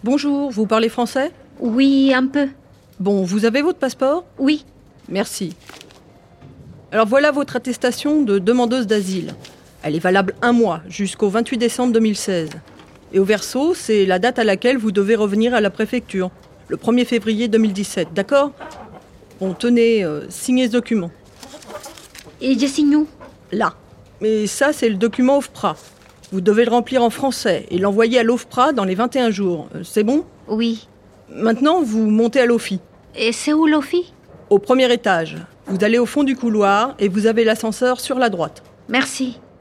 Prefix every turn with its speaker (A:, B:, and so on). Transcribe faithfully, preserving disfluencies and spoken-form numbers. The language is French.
A: Bonjour, vous parlez français?
B: Oui, un peu.
A: Bon, vous avez votre passeport?
B: Oui.
A: Merci. Alors voilà votre attestation de demandeuse d'asile. Elle est valable un mois, jusqu'au vingt-huit décembre deux mille seize. Et au verso, c'est la date à laquelle vous devez revenir à la préfecture, le premier février deux mille dix-sept, d'accord? Bon, tenez, euh, signez ce document.
B: Et je signe où?
A: Là. Mais ça, c'est le document OFPRA. Vous devez le remplir en français et l'envoyer à l'OFPRA dans les vingt et un jours. Euh, C'est bon?
B: Oui.
A: Maintenant, vous montez à l'OFI.
B: Et c'est où l'Ofi?
A: Au premier étage. Vous allez au fond du couloir et vous avez l'ascenseur sur la droite.
B: Merci.